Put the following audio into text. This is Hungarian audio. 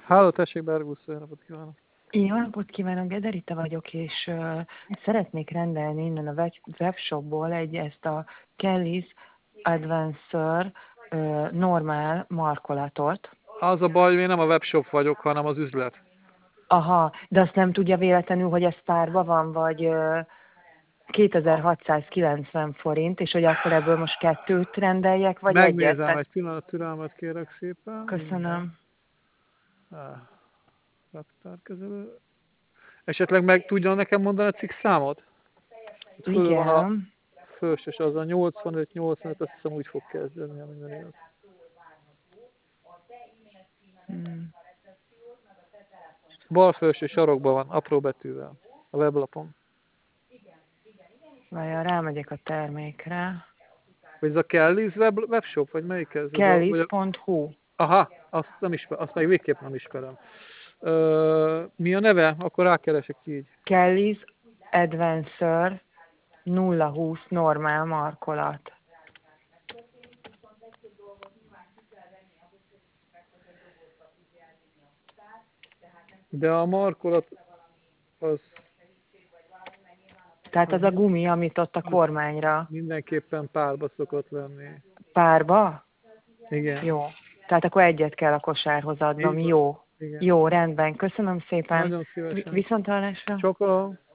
Háló, tessék, Bergusz, jó napot kívánok. Jó napot kívánok, Gederita vagyok, és szeretnék rendelni innen a webshopból ezt a Kelly's Adventure normál markolatot. Az a baj, hogy én nem a webshop vagyok, hanem az üzlet. Aha, de azt nem tudja véletlenül, hogy ez párba van, vagy 2690 forint, és hogy akkor ebből most kettőt rendeljek, vagy egyet? Megnézem, egy pillanat türelmet kérek szépen. Köszönöm. Raktárkezelő. Esetleg meg tudja nekem mondani a cikk számot? Föl van a Igen. felsős, az a 85, azt hiszem úgy fog kezdeni, ha minden igaz. Bal felső sarokban van, apró betűvel, a weblapon. Várjál, rámegyek a termékre. Vagy ez a Kelly's webshop, vagy melyik ez? Kellys.hu. Aha, azt nem ismerem, azt meg végképp nem ismerem. Mi a neve? Akkor rákeresek így. Kelly's Adventure 020 normál markolat. De a markolat az... Tehát az a gumi, amit ott a kormányra. Mindenképpen párba szokott lenni. Párba? Igen. Jó. Tehát akkor egyet kell a kosárhoz adnom. Jó. Igen. Jó, rendben. Köszönöm szépen. Nagyon szívesen. Viszonthallásra. Csokolom.